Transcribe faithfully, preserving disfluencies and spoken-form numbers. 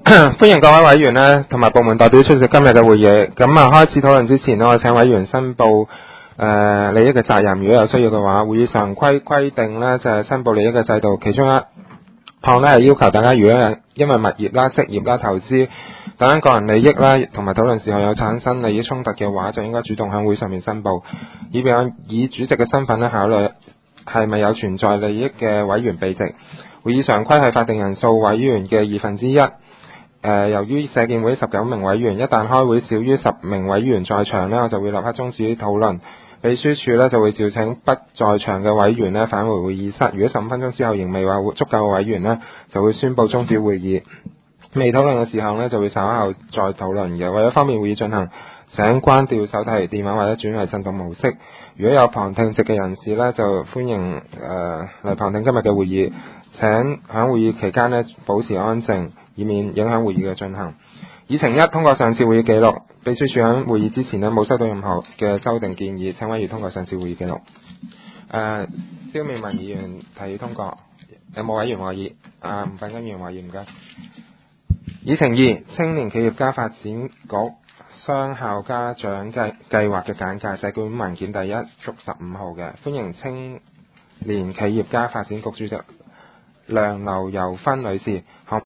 歡迎各位委員呢同埋部門代表出席今日嘅會議。咁啊，開始討論之前呢，我請委員申報誒、呃、利益嘅責任。如果有需要嘅話，會議常規規定呢就係、是、申報利益嘅制度，其中一項呢係要求大家，如果係因為物業啦、職業啦、投資等等個人利益啦，同埋討論時候有產生利益衝突嘅話，就應該主動喺會上面申報，以便以主席嘅身份呢考慮係咪有存在利益嘅委員避席。會議常規係法定人數委員嘅二分之一。誒、呃，由於社建會十九名委員，一旦開會少於十名委員在場呢，我就會立刻終止討論。秘書處呢就會召請不在場嘅委員呢返回會議室。如果十五分鐘之後仍未話足夠嘅委員呢，就會宣佈終止會議。未討論嘅時候呢，就會稍後再討論嘅。為咗方便會議進行，請關掉手提電話或者轉為震動模式。如果有旁聽席嘅人士呢，就歡迎誒嚟、呃、旁聽今日嘅會議。請喺會議期間呢保持安靜，以免影響會議嘅進行。議程一，通過上次會議記錄。秘書處喺會議之前呢冇收到任何嘅修訂建議，請委員通過上次會議記錄。誒、呃，蕭美文議員提議通過，有冇委員話議？啊，吳品根議員話議，唔該。議程二，青年企業家發展局雙校家長計計劃嘅簡介，社管文件第一逐十五號嘅，歡迎青年企業家發展局主席梁劉柔芬女士。